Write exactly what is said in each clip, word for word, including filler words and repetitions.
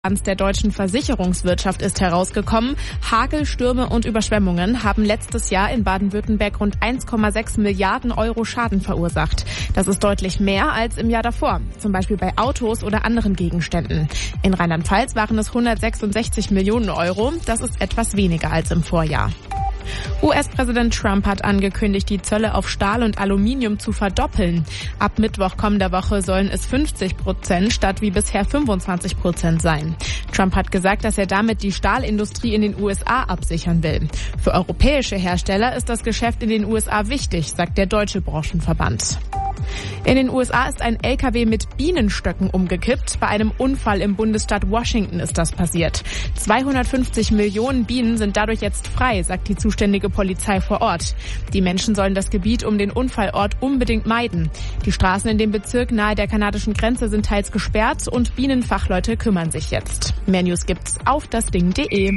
der deutschen Versicherungswirtschaft ist herausgekommen. Hagel, Stürme und Überschwemmungen haben letztes Jahr in Baden-Württemberg rund eins Komma sechs Milliarden Euro Schaden verursacht. Das ist deutlich mehr als im Jahr davor, zum Beispiel bei Autos oder anderen Gegenständen. In Rheinland-Pfalz waren es hundertsechsundsechzig Millionen Euro. Das ist etwas weniger als im Vorjahr. U S-Präsident Trump hat angekündigt, die Zölle auf Stahl und Aluminium zu verdoppeln. Ab Mittwoch kommender Woche sollen es fünfzig Prozent statt wie bisher fünfundzwanzig Prozent sein. Trump hat gesagt, dass er damit die Stahlindustrie in den U S A absichern will. Für europäische Hersteller ist das Geschäft in den U S A wichtig, sagt der Deutsche Branchenverband. In den U S A ist ein L K W mit Bienenstöcken umgekippt. Bei einem Unfall im Bundesstaat Washington ist das passiert. zweihundertfünfzig Millionen Bienen sind dadurch jetzt frei, sagt die zuständige Polizei vor Ort. Die Menschen sollen das Gebiet um den Unfallort unbedingt meiden. Die Straßen in dem Bezirk nahe der kanadischen Grenze sind teils gesperrt und Bienenfachleute kümmern sich jetzt. Mehr News gibt's auf dasding punkt de.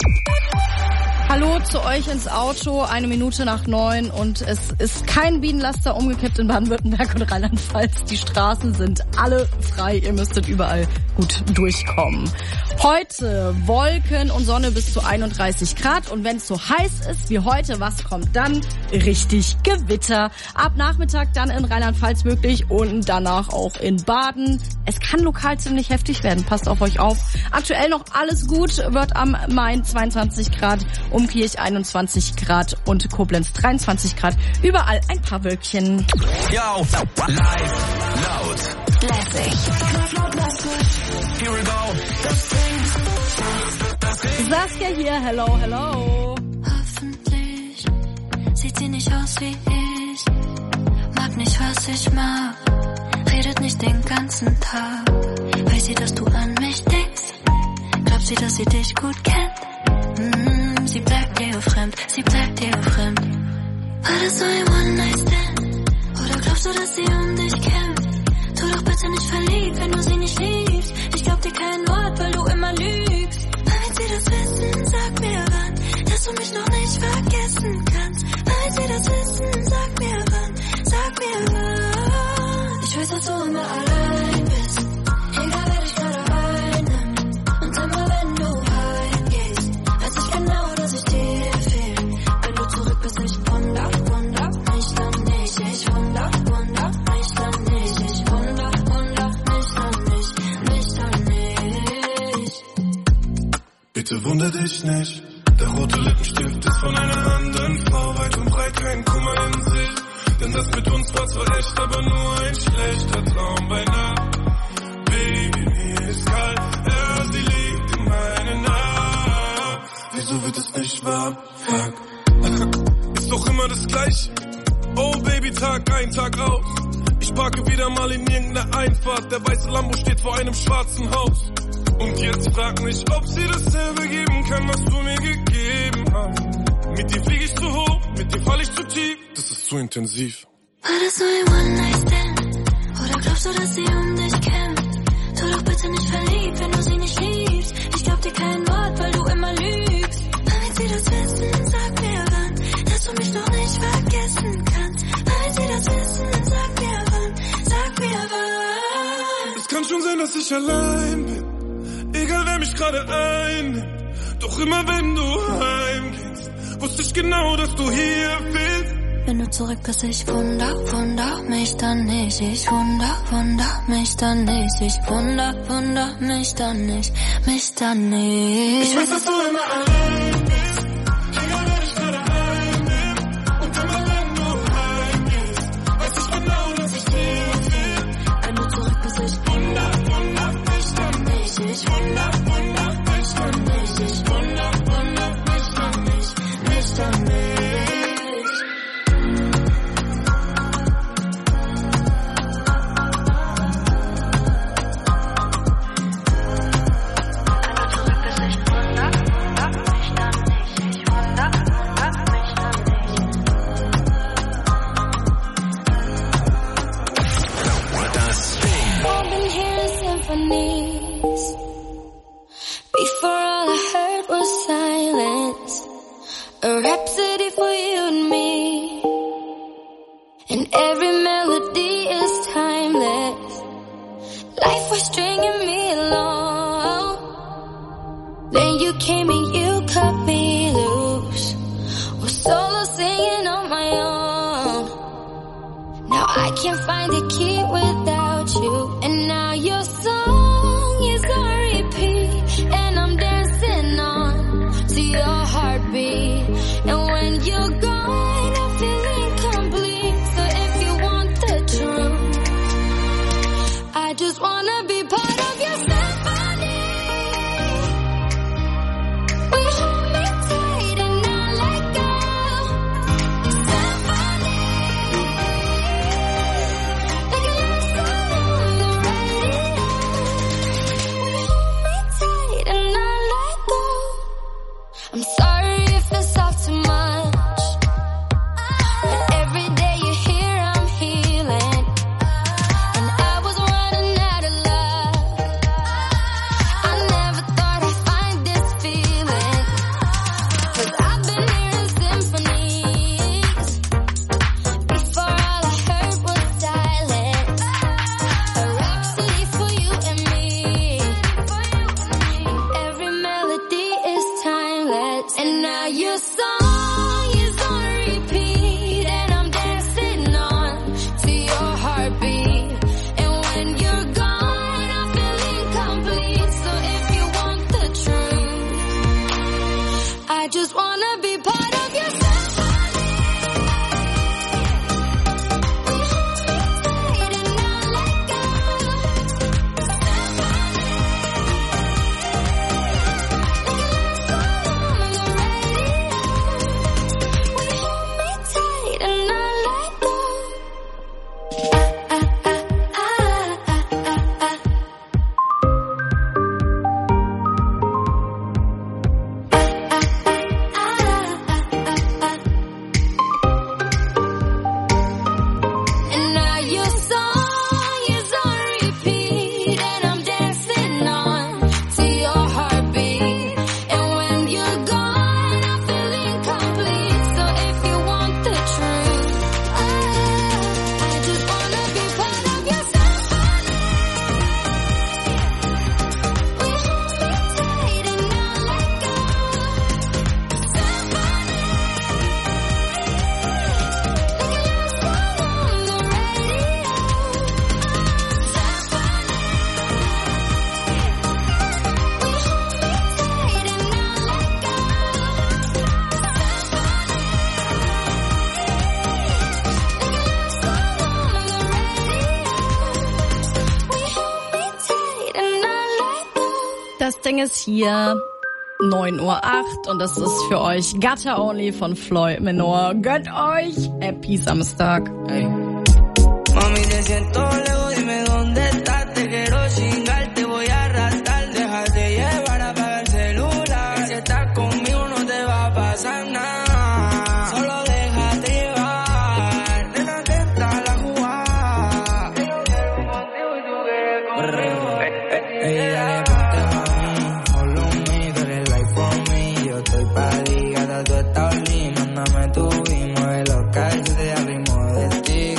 Hallo zu euch ins Auto, eine Minute nach neun und es ist kein Bienenlaster umgekippt in Baden-Württemberg und Rheinland-Pfalz. Die Straßen sind alle frei, ihr müsstet überall gut durchkommen. Heute Wolken und Sonne bis zu einunddreißig Grad und wenn es so heiß ist wie heute, was kommt dann? Richtig Gewitter. Ab Nachmittag dann in Rheinland-Pfalz möglich und danach auch in Baden. Es kann lokal ziemlich heftig werden, passt auf euch auf. Aktuell noch alles gut, wird am Main zweiundzwanzig Grad, Umkirch einundzwanzig Grad und Koblenz dreiundzwanzig Grad. Überall ein paar Wölkchen. Yo, live, laut, lässig. Here we go. Saskia hier, hello, hello. Hoffentlich sieht sie nicht aus wie ich. Mag nicht, was ich mag. Redet nicht den ganzen Tag. Weiß sie, dass du an mich denkst? Glaubt sie, dass sie dich gut kennt? Mm, sie bleibt dir fremd, sie bleibt dir fremd. War das so ein One-Night-Stand? Oder glaubst du, dass sie um dich kämpft? Tu doch bitte nicht verliebt, wenn du sie nicht liebst. Ich glaub dir kein Wort, weil du immer lügst. Weil sie das wissen, sag mir wann, dass du mich noch nicht vergessen kannst. Weil sie das wissen, sag mir wann, sag mir wann. Ich weiß, dass du immer allein bist, egal wer dich gerade einnimmt. Und immer wenn du heimgehst, weiß ich genau, dass ich dir fehl. Wenn du zurück bist, ich wunder, wunder mich dann nicht. Ich wunder, wunder mich dann nicht. Ich wunder, wunder mich dann nicht, mich dann nicht. Bitte wunder dich nicht, der rote Lippenstift ist von einer anderen Frau. Weit und breit kein Kummer in sich, denn das mit uns war zwar echt, aber nur ein schlechter Traum bei Nacht. Baby, mir ist kalt, ja, sie liegt in meinen Armen. Wieso wird es nicht wahr? Fuck. Ist doch immer das Gleiche. Oh Baby, Tag ein, Tag aus. Ich parke wieder mal in irgendeiner Einfahrt. Der weiße Lambo steht vor einem schwarzen Haus. Und jetzt frag mich, ob sie dasselbe geben kann, was du mir gegeben hast. Mit dir flieg ich zu hoch, mit dir fall ich zu tief. Das ist zu intensiv. War das so ein One-Night-Stand? Oder glaubst du, dass sie um dich kämpft? Tu doch bitte nicht verliebt, wenn du sie nicht liebst. Ich glaub dir kein Wort, weil du immer lügst. Weil sie das wissen, sag mir wann, dass du mich noch nicht vergessen kannst. Weil sie das wissen, sag mir wann, sag mir wann. Es kann schon sein, dass ich allein bin, egal wer mich gerade einnimmt. Doch immer wenn du heimgehst, wusste ich genau, dass du hier bist. Wenn du zurück bist, ich wunder, wunder mich dann nicht. Ich wunder, wunder mich dann nicht. Ich wunder, wunder mich dann nicht, mich dann nicht. Ich weiß, dass du immer allein bist, egal wer dich gerade einnimmt. Und immer wenn du heimgehst, weiß ich genau, dass ich dir will. Wenn du zurück bist, ich wunder, wunder mich dann nicht. Ich wunder, wunder mich dann nicht. Ich wunder, wunder mich dann nicht, mich dann nicht. Wenn du zurück bist, ich wunder, wunder mich dann Then you came and you cut me loose. Was solo singing on my own. Now I can't find the key without you. And now your song is on repeat. And I'm dancing on to your heartbeat. And when you're gone, I feel incomplete. So if you want the truth, I just wanna be part of your symphony. We hold me tight and not let go. Symphony, like a love song on the radio. We hold me tight and not let go. I'm sorry if it's all too much, but every day you're here I'm healing. And I was running out of luck. I never thought I'd find this feeling. Cause I've been hearing symphonies before all I heard was silence. A rhapsody for you and me. And every melody is timeless. And now your song is on repeat. And I'm dancing on to your heartbeat. And when you're gone, I feel incomplete. So if you want the truth, I just wanna be part of your symphony. We hold me tight and not let go. Symphony, like a love song on the radio. We hold me tight and not let go. Ah, ah, ah, ah, ah, ah, ah. And now your song is on repeat. And I'm dancing on to your heartbeat. And when you're gone, I feel incomplete. So if you want the truth, I, I just wanna be part of your symphony. We hold me tight and not let go. Symphony, like a love song on the radio. Symphony, we hold me tight and not let go. Das Ding ist hier neun Uhr acht und das ist für euch Gutter Only von Floyd Menor. Gönnt euch Happy Samstag. Ey. Mami, te siento lejos, dime dónde estás. Te quiero chingar, te voy a arrastrar. Déjate llevar, apaga el celular. Que si estás conmigo no te va a pasar nada. Solo déjate llevar. Nena, atenta la jugada. Que yo quiero contigo y tú quieres conmigo. Ey, dale, ponte mami. Follow me, tú eres like for me. Yo estoy pa' ti, gata, tú estás only. Mándame tu y mueve los callos de al ritmo de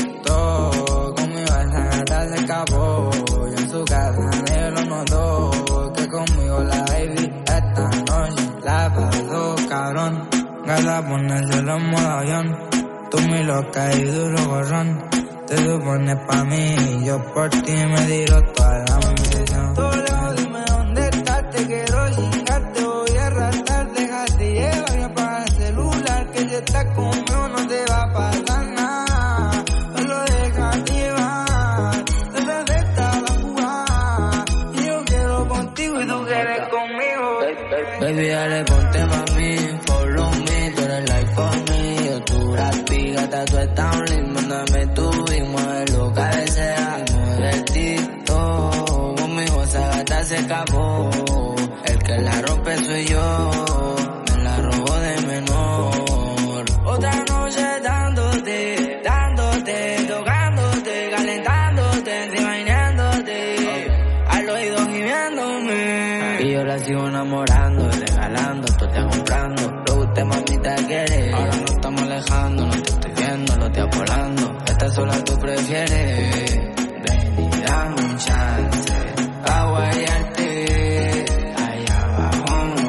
TikTok. Conmigo esa gata se escapó. Yo en su casa nadie lo notó. Que conmigo la baby esta noche la pasó cabrón. Gata, ponérselo en modo avión. Tú mi loca y duro gorrón. Te supones pa' mí y yo por ti me tiro toda la misión. Tú lejos, dime dónde estás. Te quiero chingar, te voy a arrastrar. Déjate llevar y apaga el celular. Que si estás conmigo no te va a pasar nada. Solo déjate llevar. Detrás de esta la jugada. Y yo quiero contigo y tú quieres conmigo. Baby, dale, ponte mami. Follow me, tú eres like for me. Yo tu rapi, gata, tú estás only. Mándame tu y mueve lo que desea. Mueve el TikTok. Conmigo esa gata se escapó. El que la rompe soy yo. Me la robó de menor. Otra noche dándote, dándote, tocándote, calentándote, imaginándote. Al oído gimiéndome. Y yo la sigo enamorando, regalando, tú te comprando. Lo que usted mamita quiere. Ahora nos estamos alejando, no te estoy viendo, lo estoy apolando. Esta sola tú prefieres. Ven y dame un chance. Pa' guayarte. Allá abajo no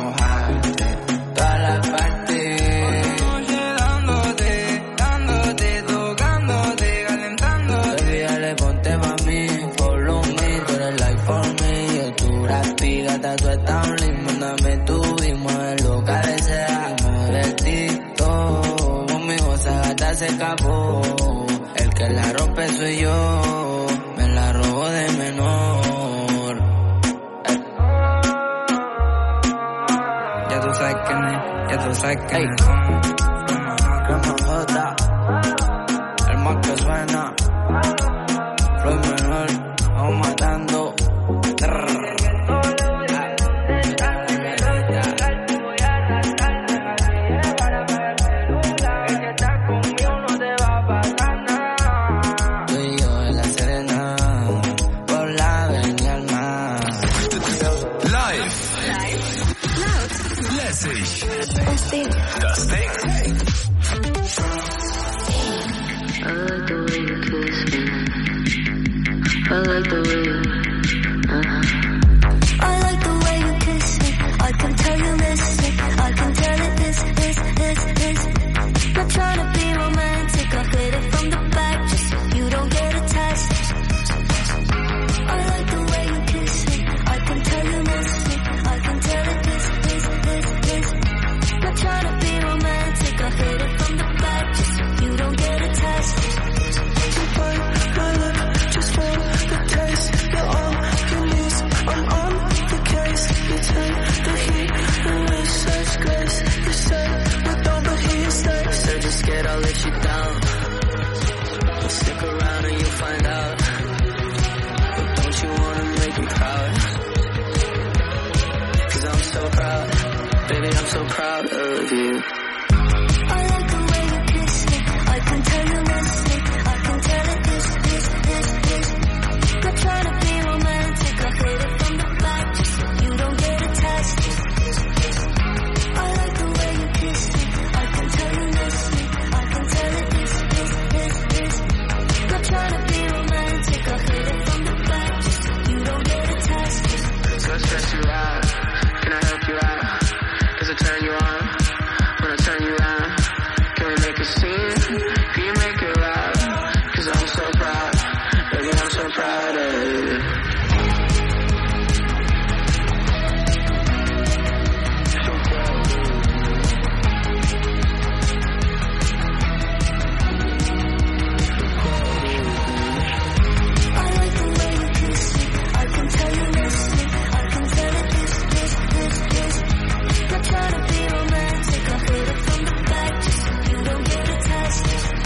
gata, tú estás un limbo. Mándame tu vimos el local ese amo del TikTok. Conmigo esa gata se escapó. El que la rompe soy yo. Me la robó de menor. Eh. Ya tú sabes quién es, ya tú sabes quién es. Como Jota, el más que suena. Floyd menor, vamos matando. Das Ding. Das Ding. I like the way you kiss me. I like the way you. Uh-huh. I like the way you kiss me. I can tell you miss me. I can tell it this, this, this, this. Not trying to be romantic. I hit it from the back just so you don't get attached. I like the way you kiss me. I can tell you miss me. I can tell it this, this, this, this. Not trying to be romantic, I hit it from the back just so you don't get attached. To find my love, just for the taste. You're all you need, I'm on the case. You take the heat and with such grace. You say with all the heat stays. Said you're scared I'll let you down. But stick around and you'll find out. But don't you wanna make me proud? Cause I'm so proud. Baby, I'm so proud of you. I like the way you kiss me. I can tell you miss me. I can tell it this, this, this, this. Not trying to be romantic. I hit it from the back just so you don't get attached. I like the way you kiss me. I can tell you miss me. I can tell it this, this, this, this. Not trying to be romantic. I hit it from the back just so you don't get attached. So I stress you out. Can I help you out? Does it turn you on? When I turn you on, can we make a scene? Can you make it loud? Cause I'm so proud, baby, I'm so proud of you. So proud of you. I like the way you kiss me. I can tell you miss me. I can tell it this, this, this, this. Not trying to be romantic, I hit it from the back just so you don't get attached.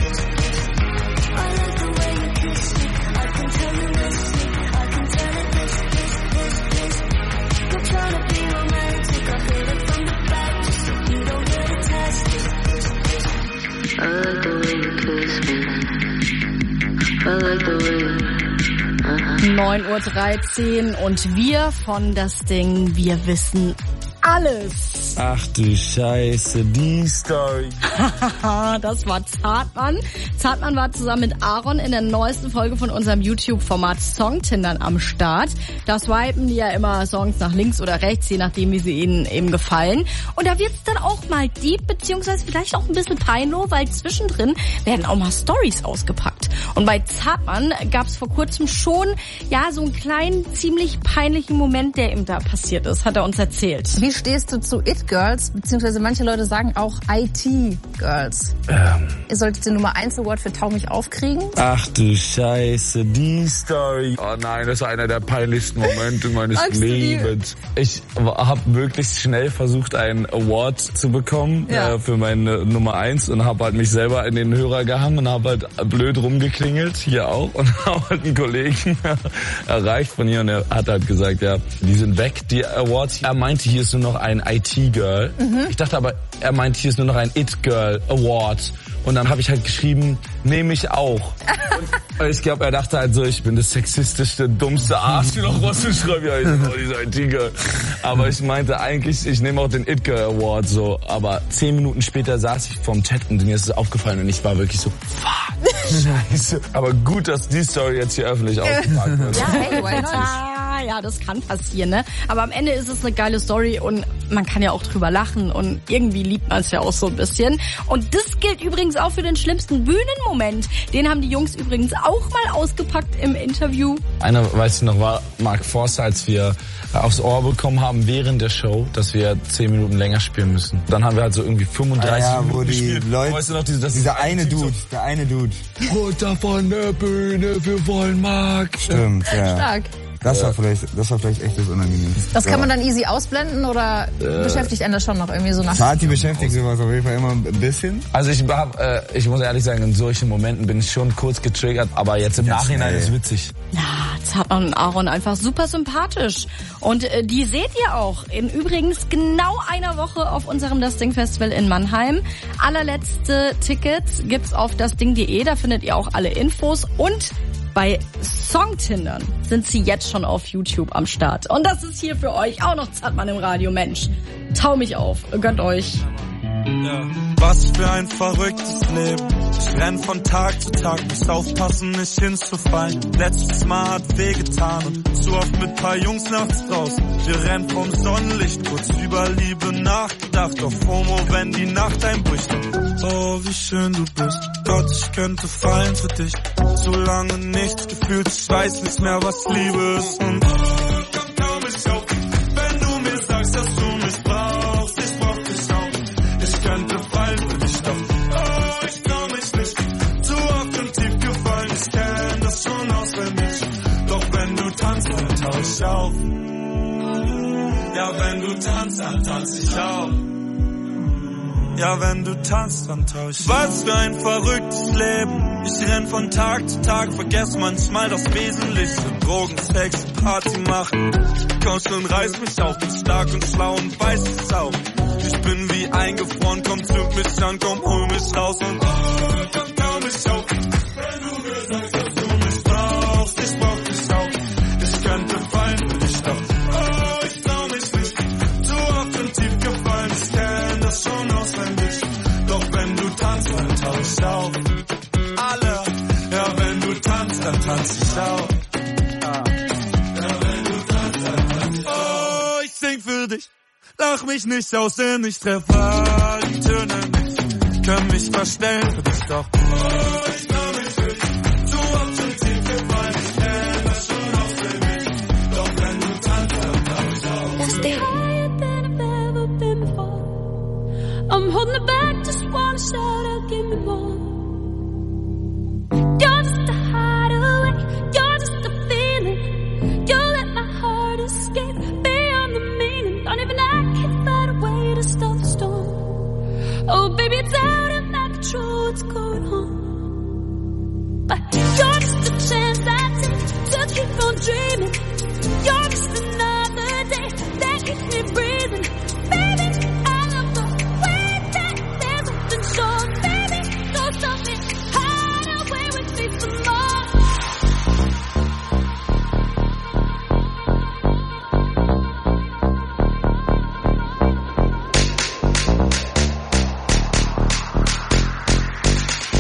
I like the way you kiss me. I can tell you miss me. I can tell it this, this, this, this. Not trying to be romantic, I hit it from the back just so you don't get attached. I like the way you kiss me. I like the way you. neun Uhr dreizehn und wir von Das Ding, wir wissen alles. Ach du Scheiße, die Story. Das war Zartmann. Zartmann war zusammen mit Aaron in der neuesten Folge von unserem YouTube-Format Songtindern am Start. Da swipen die ja immer Songs nach links oder rechts, je nachdem, wie sie ihnen eben gefallen. Und da wird's dann auch mal deep, beziehungsweise vielleicht auch ein bisschen peinlich, weil zwischendrin werden auch mal Stories ausgepackt. Und bei Zartmann gab's vor kurzem schon, ja, so einen kleinen, ziemlich peinlichen Moment, der ihm da passiert ist, hat er uns erzählt. Wie stehst du zu It-Girls, beziehungsweise manche Leute sagen auch I T-Girls? Ähm. Ihr solltet den Nummer eins Award für Tau mich aufkriegen. Ach du Scheiße, die Story. Oh nein, das ist einer der peinlichsten Momente meines Lebens. Ich habe wirklich schnell versucht, einen Award zu bekommen ja. äh, für meine Nummer eins und habe halt mich selber in den Hörer gehangen und habe halt blöd rumgeklingelt, hier auch, und habe halt einen Kollegen erreicht von hier und er hat halt gesagt, ja, die sind weg, die Awards. Er meinte, hier ist nur noch ein I T-Girl. Mhm. Ich dachte aber, er meint, hier ist nur noch ein It-Girl Award. Und dann habe ich halt geschrieben, nehme ich auch. Und ich glaube, er dachte halt so, ich bin das sexistischste, dummste Arschloch, was du schreibst. Ja, ich bin auch dieser I T-Girl. Aber ich meinte eigentlich, ich nehme auch den It-Girl Award so. Aber zehn Minuten später saß ich vorm Chat und mir ist es aufgefallen und ich war wirklich so, fuck, scheiße. Aber gut, dass die Story jetzt hier öffentlich ausgepackt wird. Ja, hey, why not? ja, das kann passieren, ne? Aber am Ende ist es eine geile Story und man kann ja auch drüber lachen und irgendwie liebt man es ja auch so ein bisschen. Und das gilt übrigens auch für den schlimmsten Bühnenmoment. Den haben die Jungs übrigens auch mal ausgepackt im Interview. Einer, weiß ich noch, war Mark Forster, als wir aufs Ohr bekommen haben während der Show, dass wir zehn Minuten länger spielen müssen. Dann haben wir halt so irgendwie fünfunddreißig ah, ja, Minuten wo die gespielt. Leute, weißt du noch, diese, das dieser eine Dude, so, der eine Dude. Runter von der Bühne, wir wollen Mark. Stimmt, ja. Stark. Das war vielleicht, das war vielleicht echt das Unangenehme. Das kann man dann easy ausblenden oder äh, beschäftigt einen das schon noch irgendwie so nach? Party beschäftigt sowas auf jeden Fall immer ein bisschen. Also ich hab, äh, ich muss ehrlich sagen, in solchen Momenten bin ich schon kurz getriggert, aber jetzt im das Nachhinein ist es witzig. Ja, Zappmann und Aaron einfach super sympathisch. Und äh, die seht ihr auch in übrigens genau einer Woche auf unserem Das Ding Festival in Mannheim. Allerletzte Tickets gibt's auf dasding punkt de, da findet ihr auch alle Infos und bei Songtindern sind sie jetzt schon auf YouTube am Start. Und das ist hier für euch auch noch Zappmann im Radio. Mensch, tau mich auf, gönnt euch. Ja. Was für ein verrücktes Leben. Ich renn von Tag zu Tag, muss aufpassen, nicht hinzufallen. Letztes Mal hat wehgetan und zu oft mit paar Jungs nachts draußen. Wir rennen vom Sonnenlicht, kurz über Liebe nachgedacht. Auf FOMO, wenn die Nacht einbricht. Oh, wie schön du bist. Gott, ich könnte fallen für dich. Zu lange nichts gefühlt, ich weiß nicht mehr, was Liebe ist. Und oh, komm, komm, ich auf, wenn du mir sagst, dass du mich brauchst. Ich brauch dich auch. Ich könnte fallen für dich, doch oh, ich trau mich nicht. Zu oft und tief gefallen, ich kenn das schon auswendig. Doch wenn du tanzt, dann tauch ich auf. Ja, wenn du tanzt, dann tanz ich auch. Ja, wenn du tanzt, dann tauch ich. Was für ein verrücktes Leben. Ich renn von Tag zu Tag, vergess manchmal das Wesentliche. Drogen, Sex, Party machen. Kommst und reiß mich auf, bin stark und schlau und weiß es auch. Ich bin wie eingefroren, komm, zünd mich an, komm, hol mich raus und oh, komm, komm mich auf. Wenn du mir sagst, dass du mich brauchst, ich brauch dich auch. Ich könnte fallen für dich, doch oh, ich trau mich nicht. Zu oft und tief gefallen, ich kenn das schon auswendig. Doch wenn du tanzt, dann tauch ich auf. Alle, ja, wenn du tanzt, dann tanz ich auch. Ja, wenn du tanzt, dann tanz ich auch. Oh, ich sing für dich. Lach mich nicht aus, denn ich treffe die Töne nicht. Kann mich verstellen für dich, doch oh, ich trau mich nicht. Zu oft schon tief gefallen, ich kenn das schon auswendig. Doch wenn du tanzt, dann tanz ich auch. Das Ding. I'm holding it back, just wanna shout out, give me more. You're just a hideaway, you're just a feeling. You let my heart escape beyond the meaning. Don't even I can find a way to stop the storm. Oh baby, it's out of my control, what's going on? But you're just a chance I take to keep on dreaming. You're just another day that keeps me breathing. Baby, I love the way that there's nothing short. Baby, don't stop me, hide away with me some more.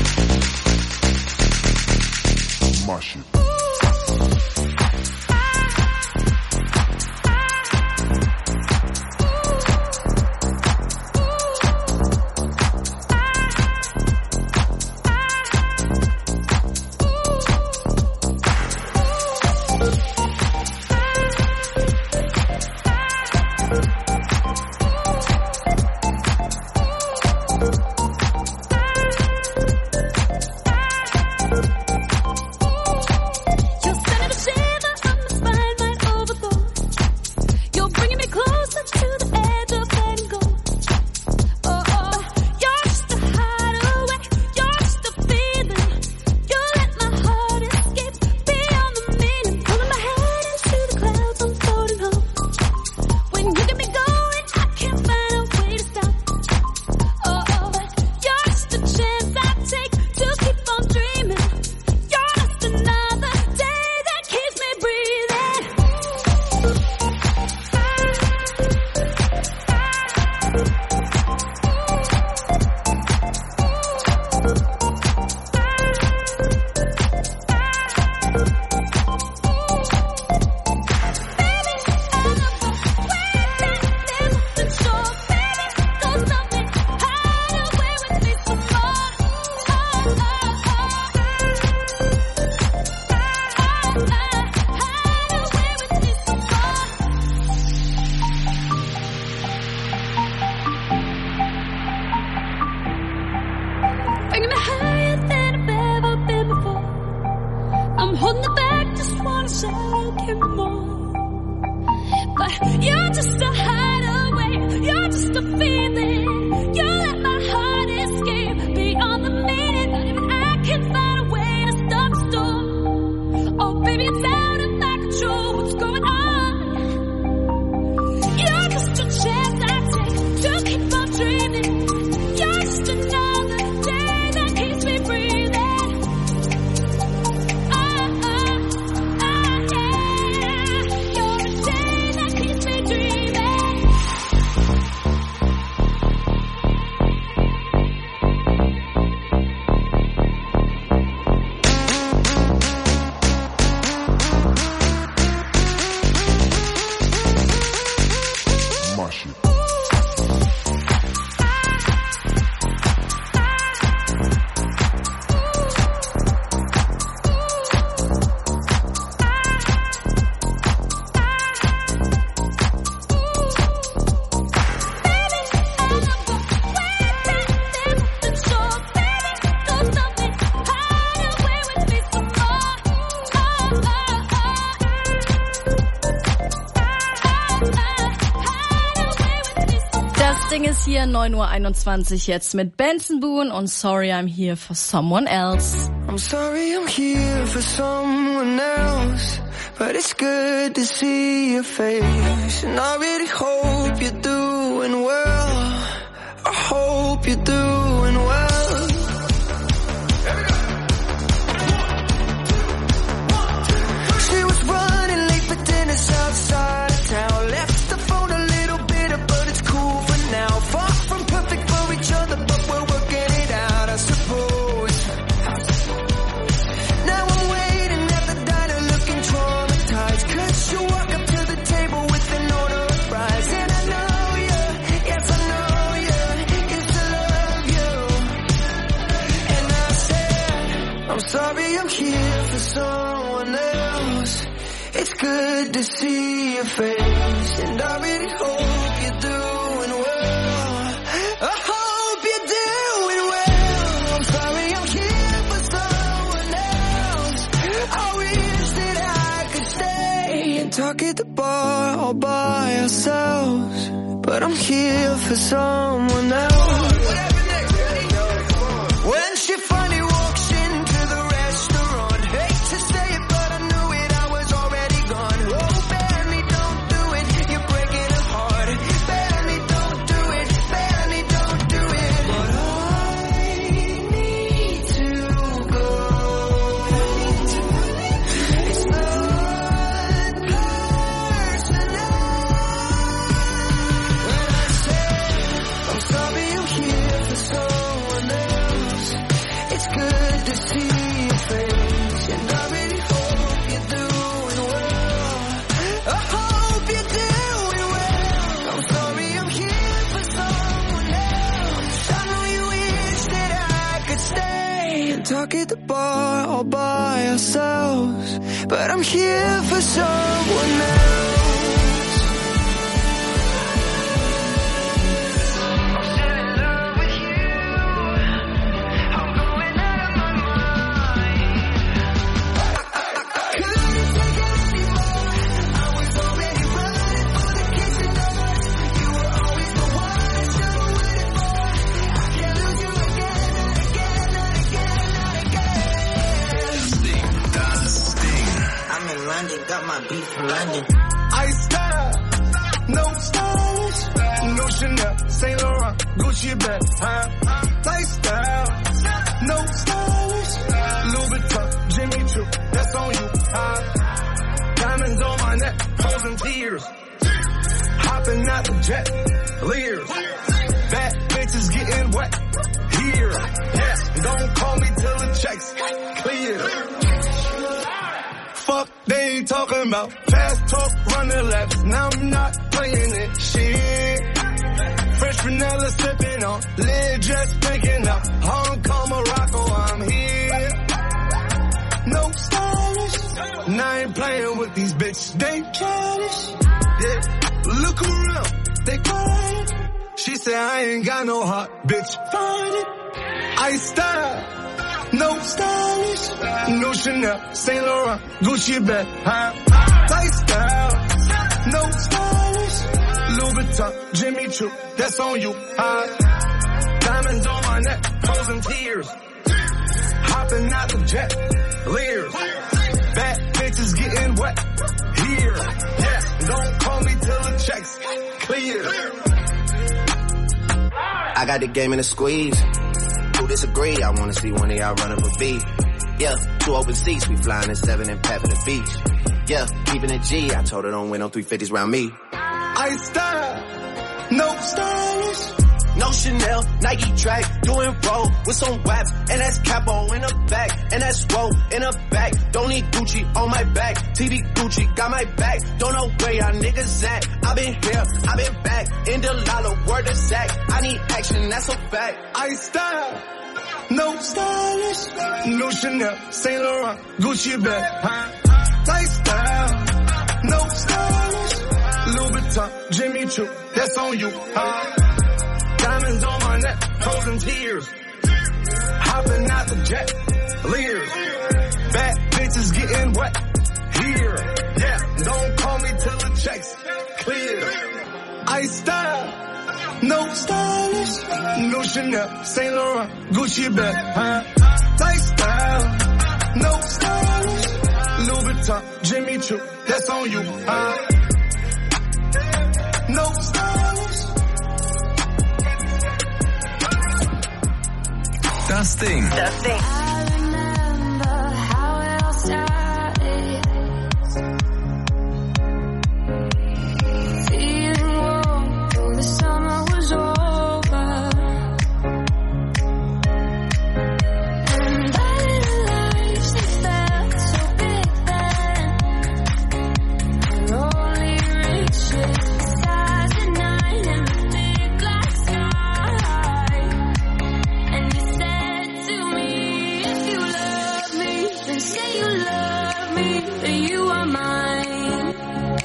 My shit. my shit. Ist hier neun Uhr einundzwanzig jetzt mit Benson Boone und Sorry I'm Here for Someone Else. I'm sorry I'm here for someone else, but it's good to see your face. And I really hope you're doing well. I hope you're doing well. She was running late for dinner outside of town. Left the phone a little bitter, but it's cool for now. Far from perfect for each other, but we're working it out, I suppose. Now I'm waiting at the diner looking traumatized, 'cause you walk up to the table with an order of fries. And I know you, yes I know you, yes I love you. And I said, I'm sorry I'm here for someone else. It's good to see your face, and I really hope you're doing well. I hope you're doing well. I'm sorry I'm here for someone else. I wish that I could stay and talk at the bar all by ourselves, but I'm here for someone else. When she finally walks into the restaurant, hate to say it, but I knew it, I was already gone. Oh, Benny, don't do it, you're breaking her heart. Benny, don't do it, Benny, don't do it. But I need to go. It's not personal. When I say I'm sorry I'm here for someone else, it's good to see your face, and I really hope you're doing well. I hope you're doing well. I'm sorry I'm here for someone else. I know you wish that I could stay and talk at the bar all by ourselves, but I'm here for someone else. I'm still in love with you. I'm going out of my mind. Couldn't take it anymore. I was already running for the kitchen doors. You were always the one I should have waited for. I can't lose you again, not again, not again, not again. I'm in London, got my beat from London. Iced out, no stones, no Chanel, Saint Laurent, Gucci bag, huh? Lifestyle, no stones, Louis Vuitton, Jimmy Choo, that's on you, huh? Diamonds on my neck, frozen tears, hopping out the jet, Lears, bad bitches getting wet, here, yeah, don't call me till the checks clear. Fuck they ain't talking about, fast talk, running laps, now I'm not playing it, shit. Fresh vanilla sipping on, lid just picking up, Hong Kong, Morocco, I'm here. No stylish, now I ain't playing with these bitches, they childish. Yeah, look around, they quiet. She said I ain't got no heart, bitch, find it. I style, no stylish, no Chanel, Saint Laurent, Gucci bag, huh? Lifestyle, no stylish, Louis Vuitton, Jimmy Choo, that's on you, huh? Diamonds on my neck, frozen tears, hopping out the jet, Lears, bad bitches getting wet, here, yeah, don't call me till the checks clear. I got the game in a squeeze. Who disagree? I wanna see one of y'all run up a beat. Yeah, two open seats, we flying in seven and pat for the beach. Yeah, keeping it G, I told her don't win no three fifties round me. I style, no stylish, no Chanel, Nike track, doing roll with some waps, and that's capo in the back, and that's roll in the back. Don't need Gucci on my back, T V Gucci got my back. Don't know where y'all niggas at. I been here, I been back, in the lala, word of Zach. I need action, that's a fact. I style, no stylish, no Chanel, Saint Laurent, Gucci bag, huh? Lifestyle, no stylish, Louis Vuitton, Jimmy Choo, that's on you, huh? Diamonds on my neck, frozen tears, hopping out the jet, leers, bad bitches getting wet, here, yeah, don't call me till the checks clear. I style, no stylish, no Chanel, Saint Laurent, Gucci bag, huh? Lifestyle, no stylish, Louis Vuitton, Jimmy Choo, that's on you, huh? No stylish. Das Ding. Das Ding. I remember how it all started. Feeling warm though the summer was over. And I realized it felt so big then. Our only reaches size at nine and a big black sky. And you said to me, if you love me, then say you love me, that you are mine.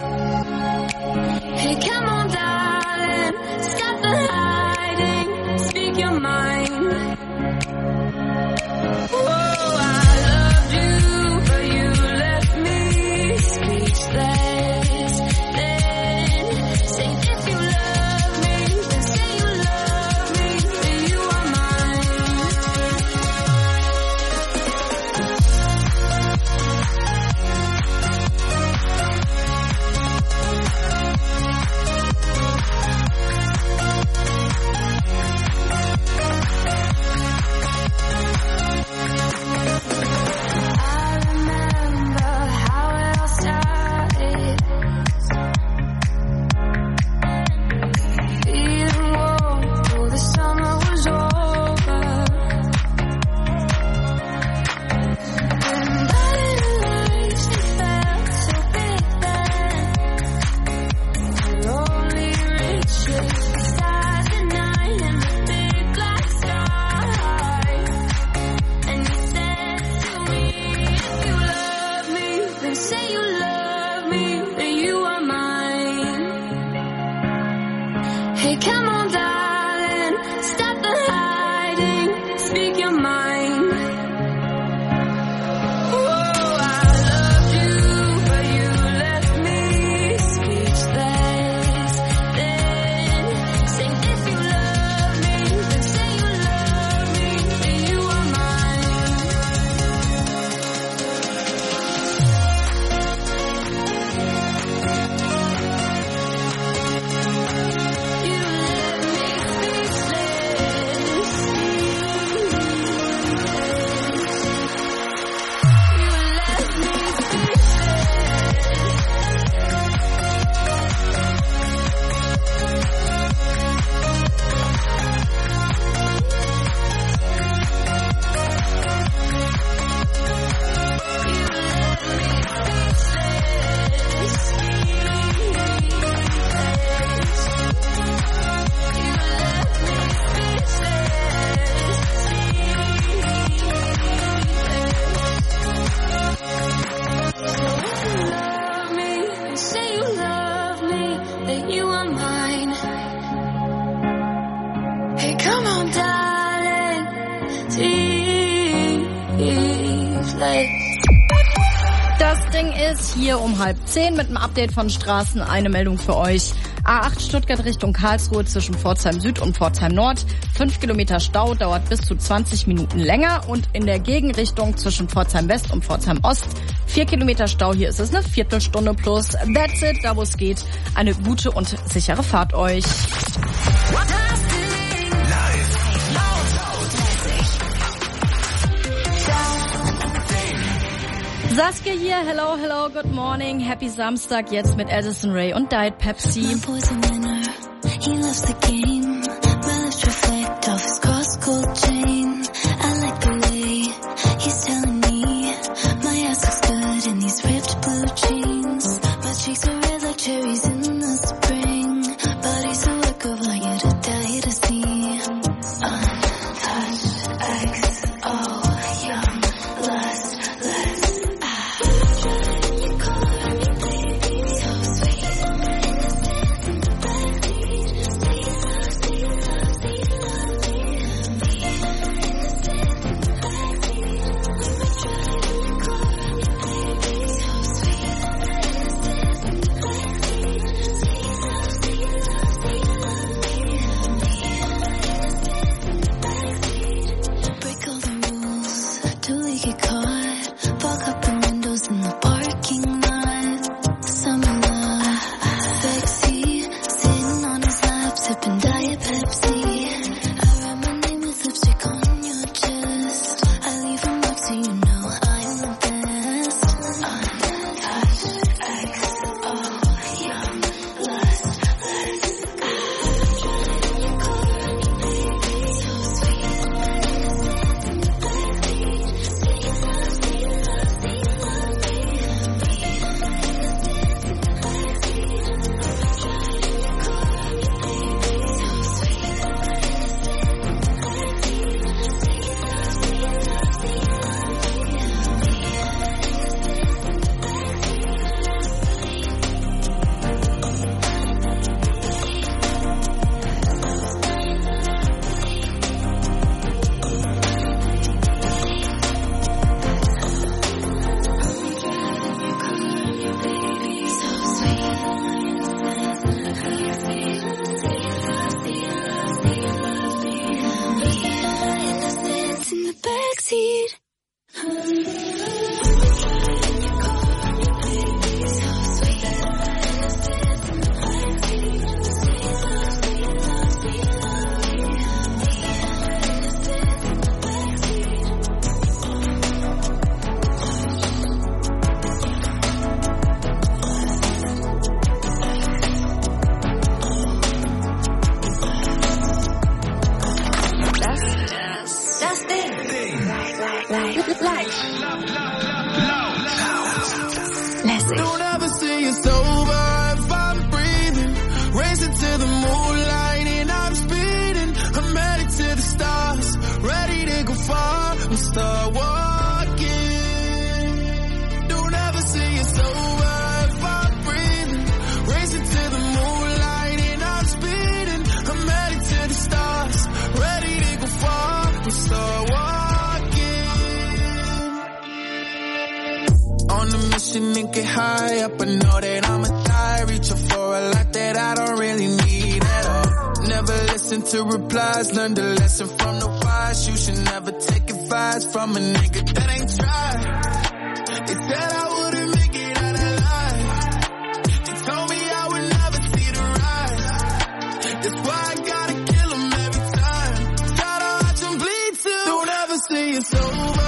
Hey, come on, darling, stop the hiding, speak your mind. Oh, I loved you, but you left me speechless. Then say if you love me, then say you love me, that you are mine. I remember how it all started. Feeling warm though the summer was over. And I realized it felt so big then. Our only reaches size at nine and a big black sky. And you said to me, if you love me, then say you love me, that you are mine. Hey, come on, darling, stop the hiding, speak your mind. Oh, I loved you, but you left me speechless. Then say if you love me, then say you love me, that you are mine. You left me speechless. You left me love me, say you love me, that you are mine. Hey, come on, darling, please. Das Ding ist hier um halb zehn mit einem Update von Straßen. Eine Meldung für euch. A acht Stuttgart Richtung Karlsruhe zwischen Pforzheim Süd und Pforzheim Nord. Fünf Kilometer Stau, dauert bis zu zwanzig Minuten länger. Und in der Gegenrichtung zwischen Pforzheim West und Pforzheim Ost. Vier Kilometer Stau, hier ist es eine Viertelstunde plus. That's it, da wo es geht. Eine gute und sichere Fahrt euch. Saskia hier, hello, hello, good morning, happy Samstag, jetzt mit Addison Rae und Diet Pepsi. He loves the game, my lips reflect. Don't ever see it's over if I'm breathing. Racing to the moonlight and I'm speeding. I'm headed to the stars, ready to go far and start walking. Don't ever see it's over if I'm breathing. Racing to the moonlight and I'm speeding. I'm headed to the stars, ready to go far and start walking. On a mission and get high up, I know that I'ma die. Reaching for a lot that I don't really need at all. Never listen to replies, learn the lesson from the wise. You should never take advice from a nigga that ain't tried. They said I wouldn't make it out alive. They told me I would never see the rise. That's why I gotta kill them every time. Gotta watch them bleed too. Don't ever see it's over.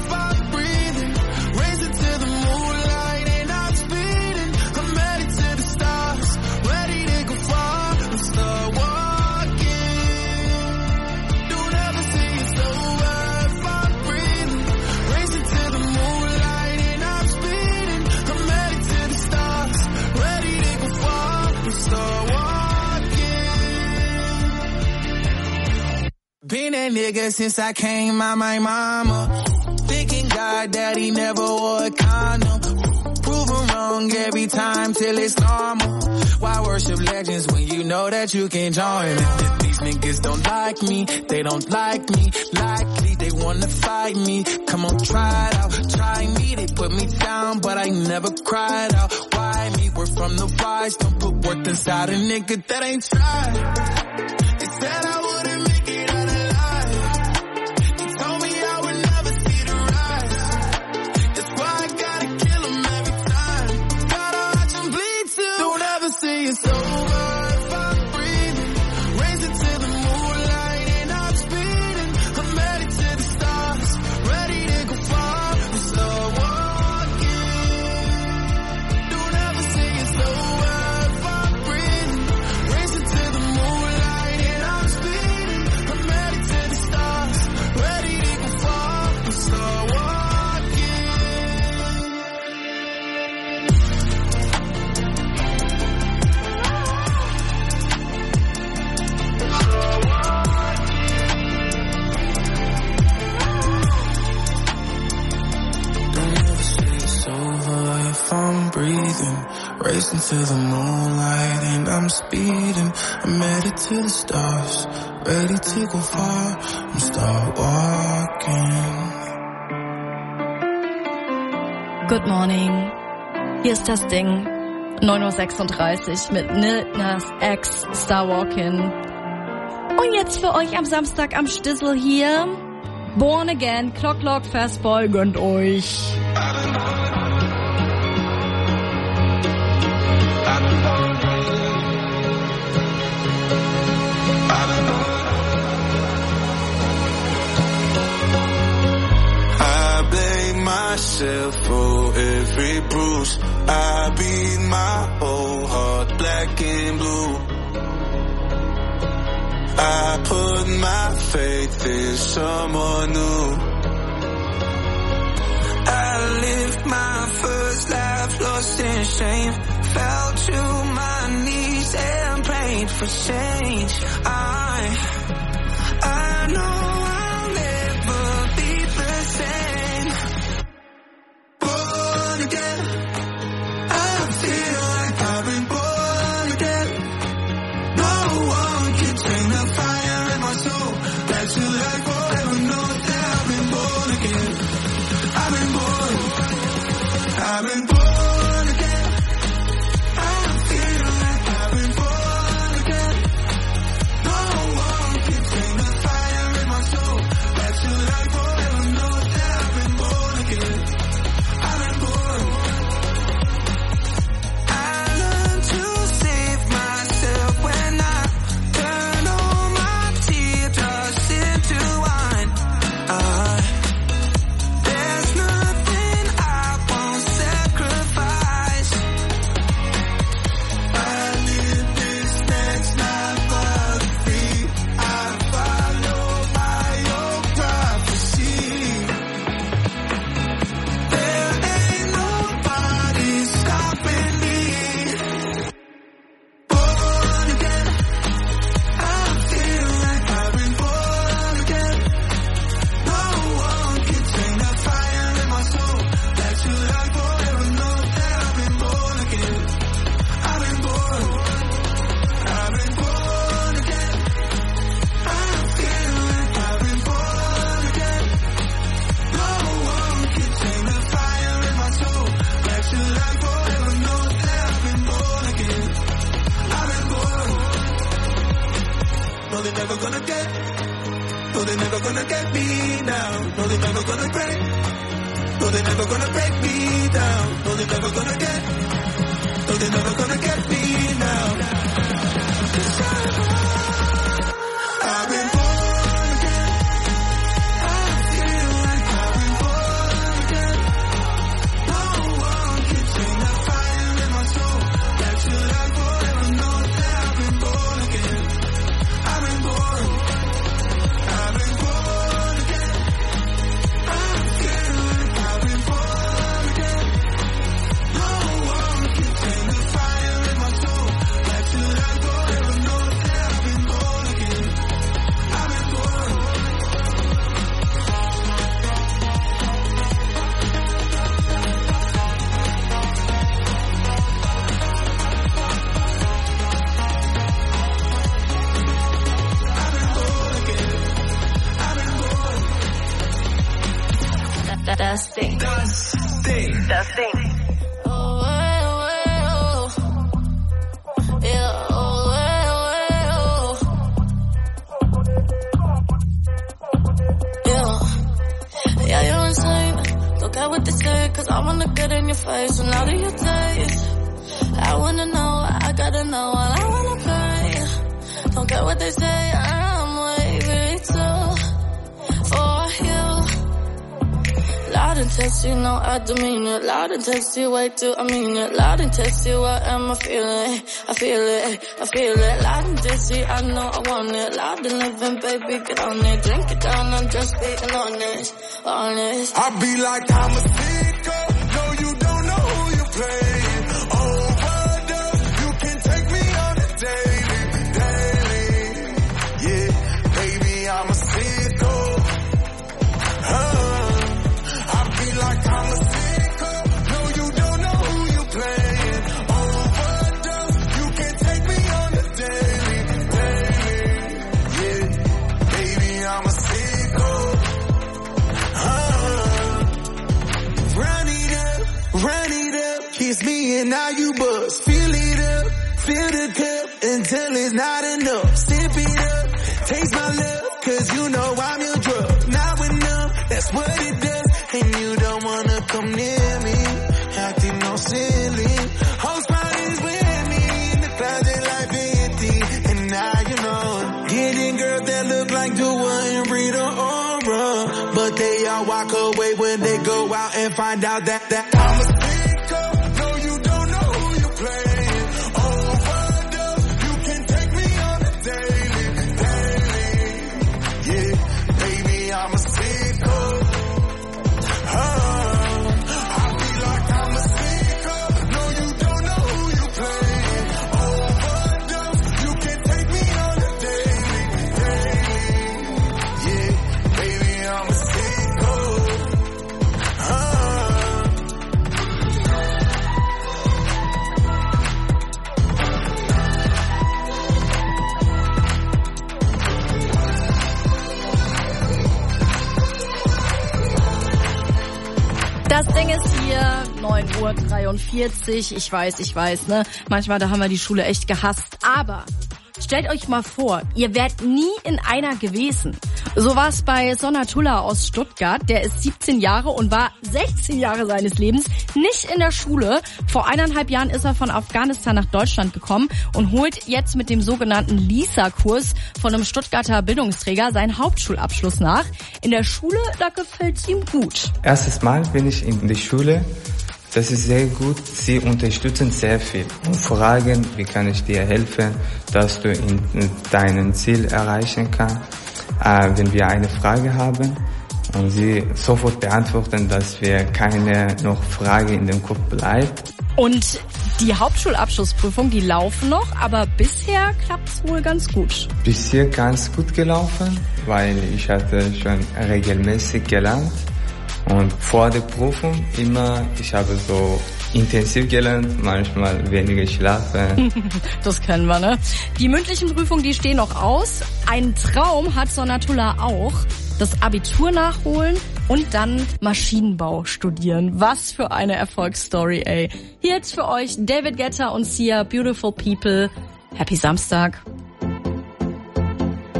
Been that nigga since I came out my mama. Thinking God that he never wore a condom. Proven wrong every time till it's normal. Why worship legends when you know that you can join them? These niggas don't like me, they don't like me. Likely they wanna fight me. Come on, try it out, try me. They put me down, but I never cried out. Why me? We're from the wise, don't put worth inside a nigga that ain't tried. They said I wouldn't make it out alive. They told me I would never see the rise. That's why I gotta kill them every time. Gotta watch them bleed too. Don't ever see it's over if I'm breathing. Racing to the moonlight and I'm speeding. I'm headed to the stars, ready to go far and start walking. Don't ever see it's over if I'm breathing. Racing to the moonlight and I'm speeding. I'm headed to the stars, ready to go far and start walking. Don't ever say it's over if I'm breathing. Racing to the moonlight and I'm speeding. I'm headed to the stars, ready to go far and start walking. Good morning. Hier ist das Ding. neun Uhr sechsunddreißig mit Lil Nas X, Star Walking. Und jetzt für euch am Samstag am Stissel hier. Born Again, Clock Clock, Fastball, gönnt euch. I blame myself for every bruise. I beat my whole heart black and blue. I put my faith in someone new. I lived my first life lost in shame. Fell to my knees and prayed for change. I, I know I'll never be the same. Born again, I feel like I've been born again. No one can tame the fire in my soul. That's who like forever knows that I've been born again. I've been born. I've been born again. I feel like I've been born again. No one can tame the fire in my No, they're never gonna get. No, they're never gonna get me now. No, they're never gonna break. No, they're never gonna break me down. No, they're never gonna get. No, they're never gonna get me now. I've been born again. I feel like I've been born again. No one can chain that fire in my soul. That should I forever know that I've been born again. I've been born. I've been born again. I feel like I've been born again. No one can chain the fire in my soul. That should I forever know that I've been born again. I've been born. That, that's thing. Das Ding. Das thing. Oh, oh, oh, oh. Yeah, oh, oh, oh. Yeah. Yeah, you're insane. Don't care what they say, cause I wanna get in your face. And out of your taste, I wanna know, I gotta know, all I wanna pay. Don't care what they say, I'm waving too for you. Loud and testy, you know I demean it. Loud and testy, way too, I mean it. Loud and testy, what am I feeling? I feel it, I feel it. Loud and testy, I know I want it. Loud and living, baby, get on it. Drink it down, I'm just being honest, honest. I be like I'm a sicko. No, you don't know who you playing. Overdose, you can take me on a daily, daily. Yeah, baby, I'm a sicko. Uh, I be like I'm a sicko. No, you don't know who you playing. Overdose, you can take me on a daily, daily. Yeah, baby, I'm a sicko. Uh, run it up, run it up. Kiss me and now you buzz. Fill it up, fill the cup until it's not enough. Sip it up, taste my love, cause you know I'm your drug. Now enough, that's what it does. And you don't wanna come near me, acting all silly. Whole spot is with me, in the closet like empty. And now you know, getting girls that look like Dua and Rita Ora. But they all walk away when they go out and find out that, that I'm a sicko. No, you don't know who you playing. Overdose, you can take me on a daily, daily. Yeah, baby, I'm a sicko. Uh, I be like I'm a sicko. No, you don't know who you playing. Overdose, you can take me on a daily, daily. Yeah, baby, I'm a sicko. Uh, Das Ding ist hier, neun Uhr dreiundvierzig. Ich weiß, ich weiß, ne? Manchmal, da haben wir die Schule echt gehasst. Aber stellt euch mal vor, ihr wärt nie in einer gewesen. So war es bei Sonatullah aus Stuttgart. Der ist siebzehn Jahre und war sechzehn Jahre seines Lebens nicht in der Schule. Vor eineinhalb Jahren ist er von Afghanistan nach Deutschland gekommen und holt jetzt mit dem sogenannten Lisa-Kurs von einem Stuttgarter Bildungsträger seinen Hauptschulabschluss nach. In der Schule, da gefällt es ihm gut. Erstes Mal bin ich in der Schule. Das ist sehr gut. Sie unterstützen sehr viel und fragen, wie kann ich dir helfen, dass du in deinem Ziel erreichen kannst. Äh, wenn wir eine Frage haben und sie sofort beantworten, dass wir keine noch Frage in dem Kopf bleibt. Und die Hauptschulabschlussprüfung, die laufen noch, aber bisher klappt's wohl ganz gut. Bisher ganz gut gelaufen, weil ich hatte schon regelmäßig gelernt. Und vor der Prüfung immer, ich habe so intensiv gelernt, manchmal weniger schlafen. Das kennen wir, ne? Die mündlichen Prüfungen, die stehen noch aus. Ein Traum hat Sonatullah auch. Das Abitur nachholen und dann Maschinenbau studieren. Was für eine Erfolgsstory, ey. Hier jetzt für euch David Guetta und Sia, Beautiful People. Happy Samstag.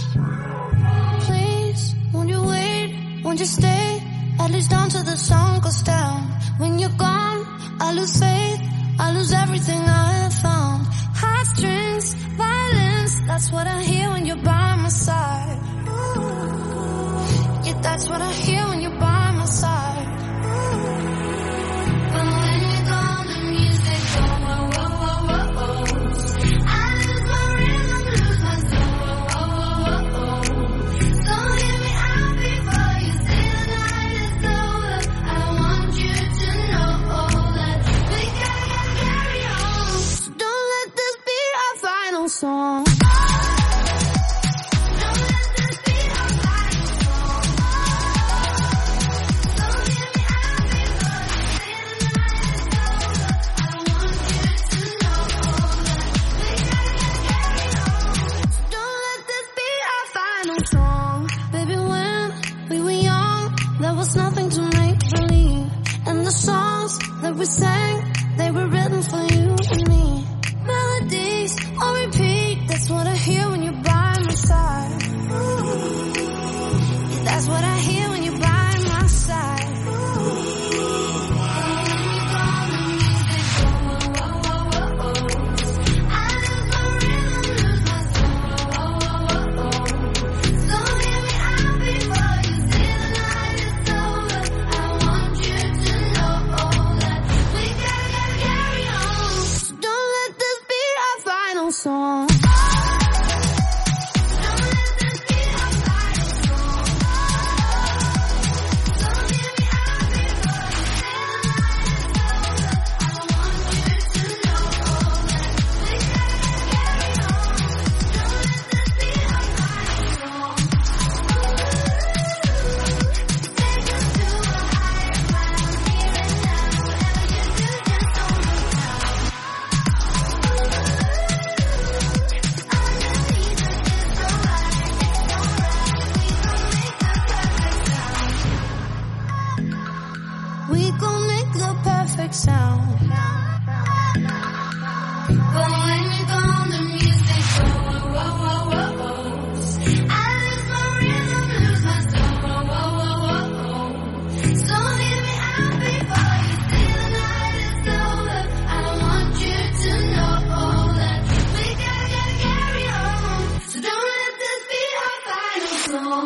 Please, won't you wait? Won't you stay? At least until the sun goes down. When you're gone, I lose faith. I lose everything I have found. Heartstrings, violence. That's what I hear when you're by my side. Yeah, that's what I hear when you're by my side. But when you're gone, the music goes. Whoa, whoa, whoa, whoa, whoa. I lose my rhythm, lose my soul. Whoa, whoa, whoa, whoa. So hear me out before you say the night is over. I want you to know that we gotta carry on. So don't let this be our final song. We sang, they were written for you and me. Melodies on repeat, that's what I hear when you're by my side. Yeah, that's what I hear when you're by my side. Song. We gon' make the perfect sound. But when you're gone, the music goes. Whoa, whoa, whoa, whoa. I lose my rhythm, lose my soul. Whoa, whoa, whoa, whoa. So hear me out before you say the night is over. I want you to know that we gotta carry on. So don't let this be our final song.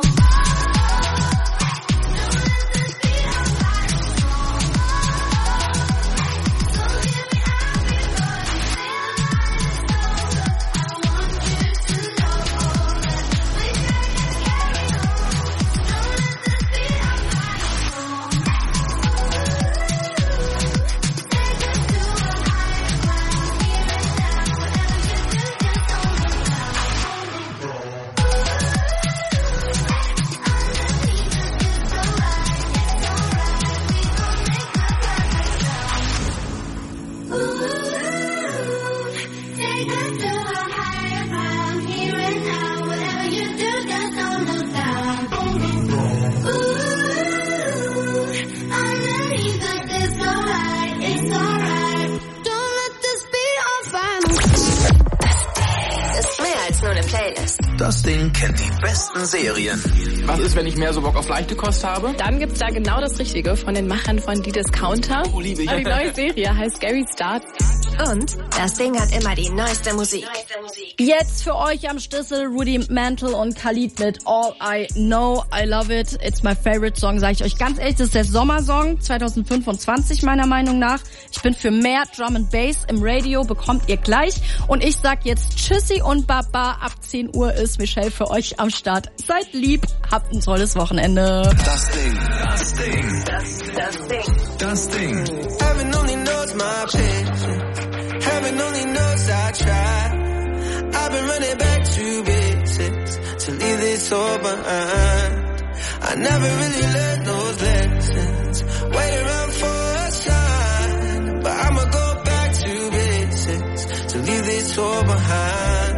Das Ding kennt die besten Serien. Was ist, wenn ich mehr so Bock auf leichte Kost habe? Dann gibt's da genau das Richtige von den Machern von Die Discounter. Oh, liebe ich. Die neue Serie heißt Scary Start. Und das Ding hat immer die neueste Musik. Jetzt für euch am Schlüssel Rudy Mantle und Khalid mit All I Know. I love it. It's my favorite song, sage ich euch ganz ehrlich. Das ist der Sommersong zwanzig fünfundzwanzig meiner Meinung nach. Ich bin für mehr Drum and Bass im Radio, bekommt ihr gleich. Und ich sag jetzt Tschüssi und Baba. Ab zehn Uhr ist Michelle für euch am Start. Seid lieb, habt ein tolles Wochenende. Das Ding, das Ding, das, das Ding, das Ding. Heaven only knows my pain. Heaven only knows I tried. I've been running back to basics to leave this all behind. I never really learned those lessons. Wait around for a sign, but I'ma go back to basics to leave this all behind.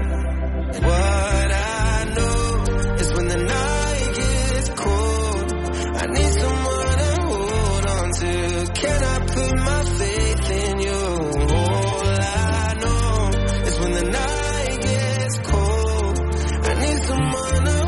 What I know is when the night gets cold, I need someone to hold on to. Can I put my faith in you? All I know is when the night gets cold, I need someone to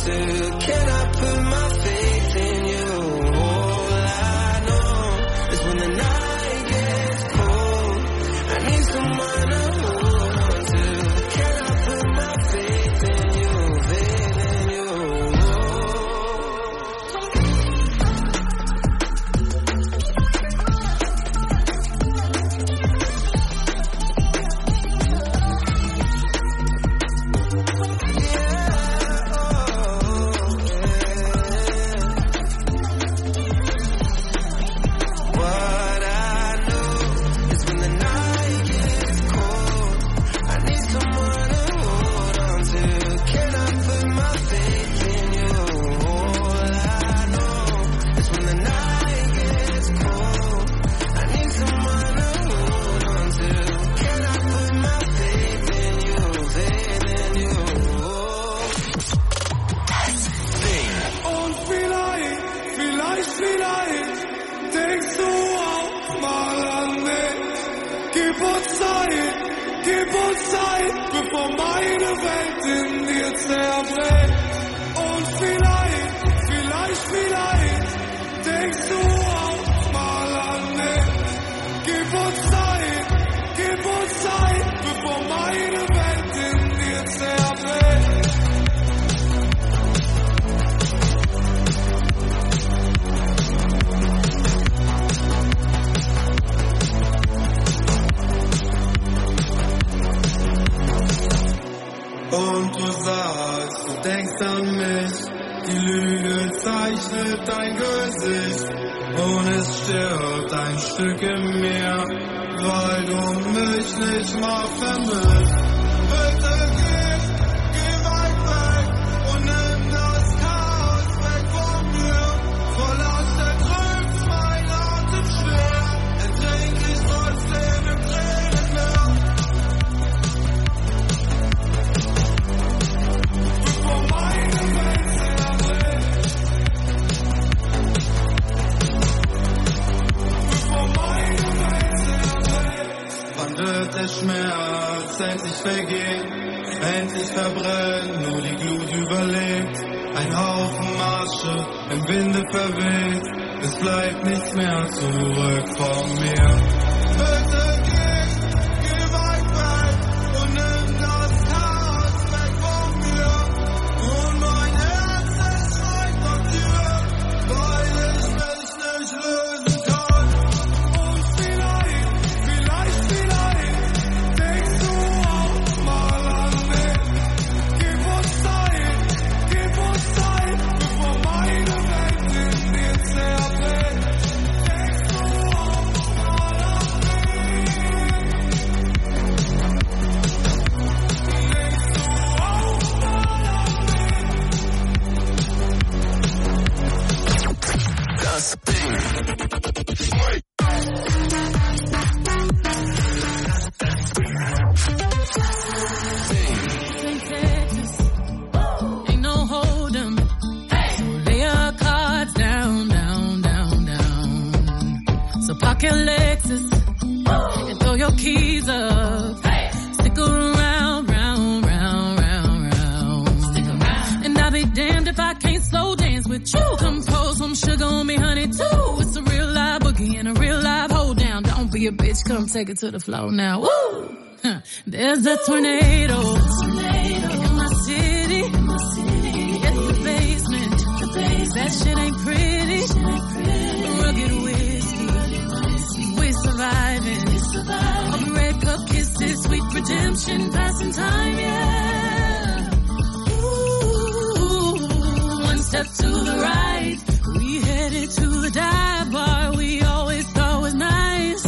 to? Can I put my faith in you? All I know is when the night gets cold, I need someone to hold on to. Can I put my faith in you, faith in you? Take it to the floor now. Woo! Huh. There's a tornado, tornado in my city. In my city. It's the basement. The basement. That shit ain't pretty. Shit ain't pretty. Rugged whiskey. whiskey. We're surviving. We're surviving. All the red cup kisses, sweet redemption, passing time, yeah. Ooh, one step to the right. We headed to the dive bar we always thought was nice.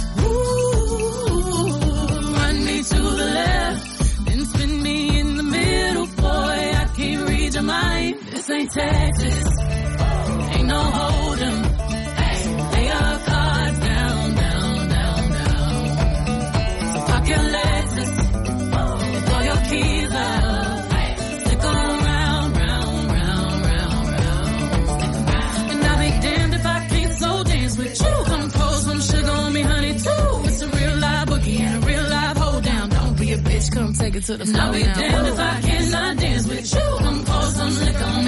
To the left, then spin me in the middle, boy, I can't read your mind. This ain't Texas, ain't no hold'em. Lay your cards down, down, down, down. So park your Lexus, throw your keys up, stick around, round, round, round, round. And I'll be damned if I can't slow dance with you. Come pour some sugar on me, honey, too. It's a real live boogie and a real live hold down. Don't be a bitch, come take it to the floor. I'll be damned if I cannot dance with you. Come pour some liquor on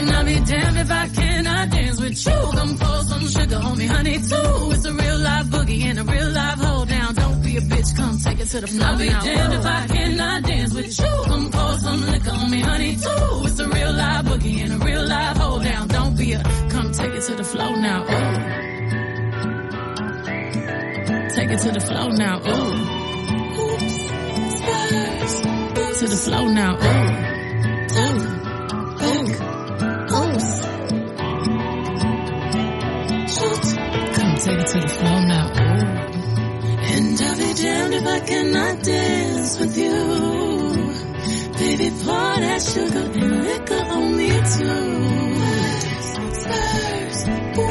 And I'll be damned if I cannot dance with you. Come pour some sugar on me, honey, too. It's a real live boogie and a real live hold down. Don't be a bitch, come take it to the floor. I'll be damned if I cannot dance with you. Come pour some liquor on me, honey, too. It's a real live boogie and a real live hold down. Don't be a, come take it to the floor now, oh. Take it to the floor now, oh. Oops, stars. To the floor now, oh. Two, ooh, oops. Shoot, come take it to the floor now, oh. And I'll be damned if I cannot dance with you. Baby, pour that sugar and liquor on me too. Spurs,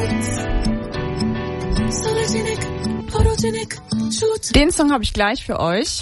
oops. Sologenic, photogenic, shoot. Den Song habe ich gleich für euch.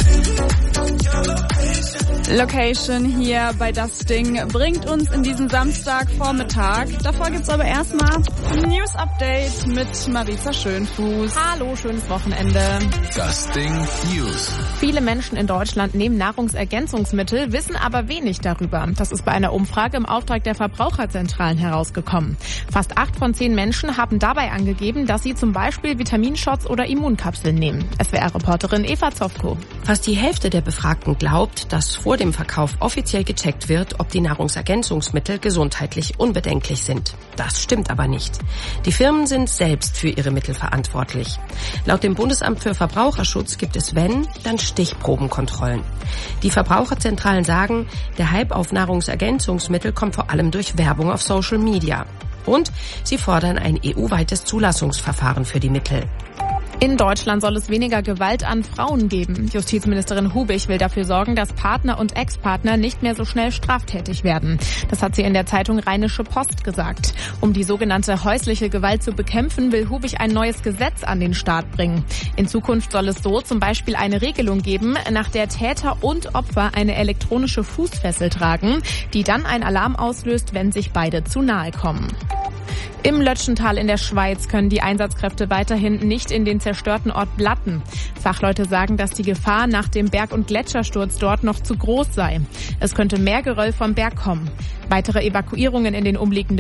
Location hier bei Das Ding bringt uns in diesen Samstagvormittag. Davor gibt's aber erstmal ein News Update mit Marisa Schönfuß. Hallo, schönes Wochenende. Das Ding News. Viele Menschen in Deutschland nehmen Nahrungsergänzungsmittel, wissen aber wenig darüber. Das ist bei einer Umfrage im Auftrag der Verbraucherzentralen herausgekommen. Fast acht von zehn Menschen haben dabei angegeben, dass sie zum Beispiel Vitaminshots oder Immunkapseln nehmen. S W R-Reporterin Eva Zofko. Fast die Hälfte der Befragten glaubt, dass vor dem Verkauf offiziell gecheckt wird, ob die Nahrungsergänzungsmittel gesundheitlich unbedenklich sind. Das stimmt aber nicht. Die Firmen sind selbst für ihre Mittel verantwortlich. Laut dem Bundesamt für Verbraucherschutz gibt es, wenn, dann Stichprobenkontrollen. Die Verbraucherzentralen sagen, der Hype auf Nahrungsergänzungsmittel kommt vor allem durch Werbung auf Social Media. Und sie fordern ein E U-weites Zulassungsverfahren für die Mittel. In Deutschland soll es weniger Gewalt an Frauen geben. Justizministerin Hubich will dafür sorgen, dass Partner und Ex-Partner nicht mehr so schnell straftätig werden. Das hat sie in der Zeitung Rheinische Post gesagt. Um die sogenannte häusliche Gewalt zu bekämpfen, will Hubich ein neues Gesetz an den Start bringen. In Zukunft soll es so zum Beispiel eine Regelung geben, nach der Täter und Opfer eine elektronische Fußfessel tragen, die dann einen Alarm auslöst, wenn sich beide zu nahe kommen. Im Lötschental in der Schweiz können die Einsatzkräfte weiterhin nicht in den zerstörten Ort Blatten. Fachleute sagen, dass die Gefahr nach dem Berg- und Gletschersturz dort noch zu groß sei. Es könnte mehr Geröll vom Berg kommen. Weitere Evakuierungen in den umliegenden